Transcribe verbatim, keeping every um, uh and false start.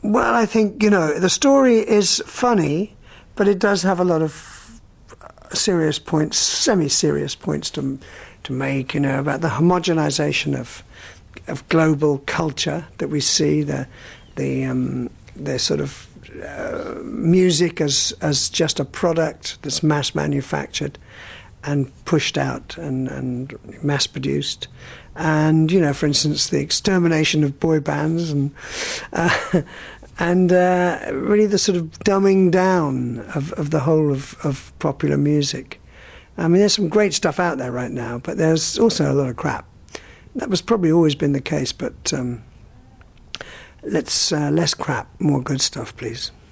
Well, I think, you know, the story is funny, but it does have a lot of serious points, semi-serious points to to make, you know, about the homogenization of of global culture that we see, the the um, the sort of uh, music as as just a product that's mass manufactured and pushed out and, and mass produced. And, you know, for instance, the extermination of boy bands and uh, and uh, really the sort of dumbing down of, of the whole of, of popular music. I mean, there's some great stuff out there right now, but there's also a lot of crap. That was probably always been the case, but um, let's uh, less crap, more good stuff, please.